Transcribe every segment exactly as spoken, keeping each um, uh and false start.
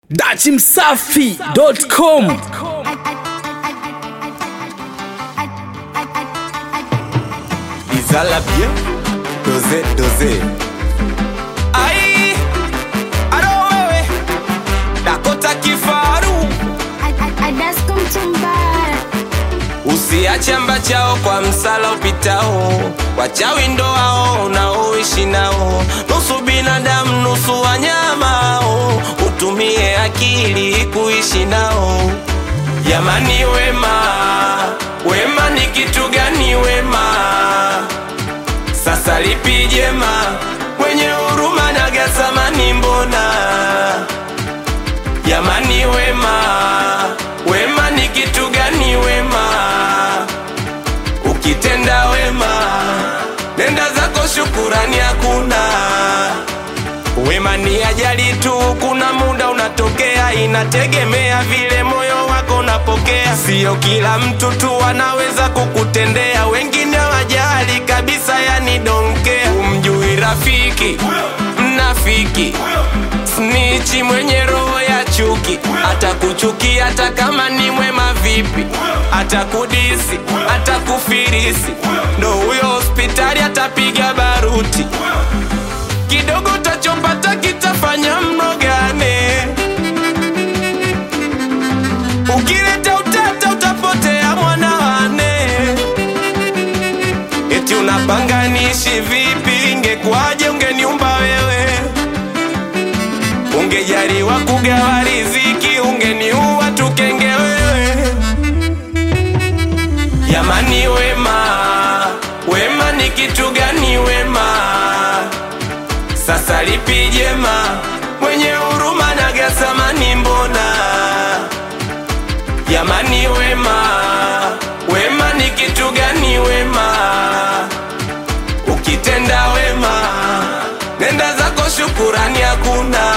Dachi Msafi dot com. Izala bien, doze doze. Ai, aro wewe, Dakota Kifaru. Usiache mba chao kwa msala upitao, wachawi ndo hao unaoishi nao. Nusu binadamu nusu wanyama, utumie akili kuishi nao. Jamani wema, wema ni kitu gani wema? Sasa lipi jema, mwenye huruma na gasamani mbona? Jamani wema, wema ni kitu gani wema? Ukitenda wema, nenda zako shukurani hakuna. Wema ni ajali tu, kuna muda unatokea, inategemea vile moyo wako unapokea. Sio kila mtu tu anaweza kukutendea, wengine wajali kabisa, yani donkea. Umjui rafiki, mnafiki, snitchi mwenye roho ya chuki. Atakuchukia hata kama ni mwema vipi, atakudisi, atakufirisi. Ndo huyo hospitali atapiga baruti, kidogo utachopata kitafanya mnogane. Ukileta utata utapotea mwana wane. Eti unapanga niishi vipi, ingekuaje ungeniumba wewe? Ungejaliwa kugawa riziki, ungeniua tukenge wewe. Jamani wema, wema ni kitu gani wema? Sasa lipi jema, mwenye huruma na gasamani mbona? Jamani wema, wema ni kitu gani wema? Ukitenda wema, nenda zako shukurani hakuna.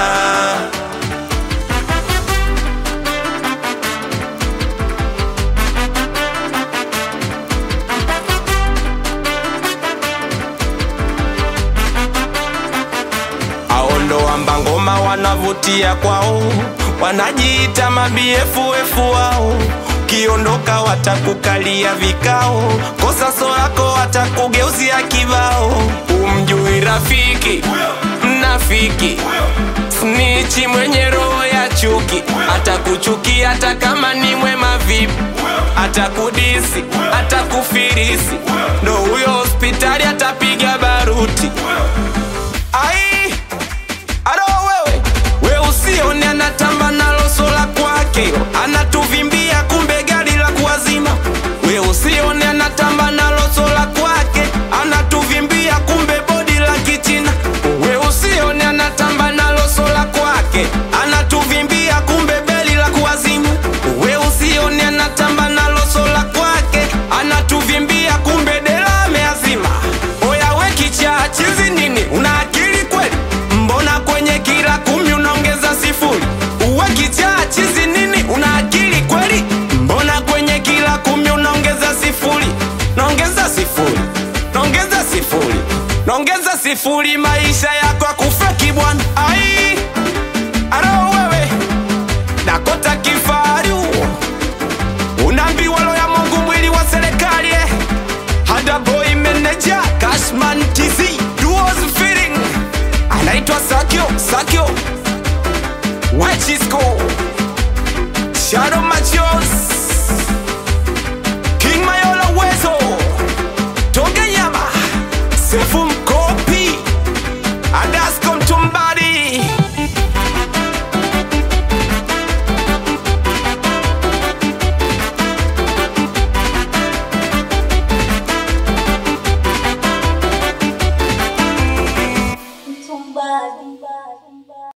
Wamba ngoma wanavutia kwao, wanajiita mabiefu wao. Kiondoka watakukalia vikao, kosa so lako watakugeuzia kibao. Umjui rafiki, mnafiki, snitchi mwenye roho ya chuki. Atakuchukia hata kama ni mwema vipi, atakudisi, atakufirisi. Ndo huyo hospitali atapiga baruti. Ai, aro wewe, we usione anatamba nalo sola kwake, anatuvimbia kumbe gari la kuwazima. We usione anatamba nalo sola kwake, anatuvimbia kumbe bodi la kichina. We usione anatamba nalo sola kwake, anatuvimbia kumbe beli la kuwazima. We usione anatamba nalo sola kwake, anatuvimbia kumbe dela ameazima. Oya we kichaa chizi nini, una akili kweli? Mbona kwenye kila kumi unaongeza sifuri? Uwe kichaa chizi nini, una akili kweli? Mbona kwenye kila kumi unaongeza sifuri? Naongeza sifuri, naongeza sifuri, naongeza sifuri, maisha yako akufeki bwana. Ai, aro wewe, Dakota Kifaru. Unaambiwa lo ya Mungu mwili wa serikali eh. Hada boy manager, Cashman T Z, duos feeling. Anaitwa Sakyo, Sakyo Wachisco Shadow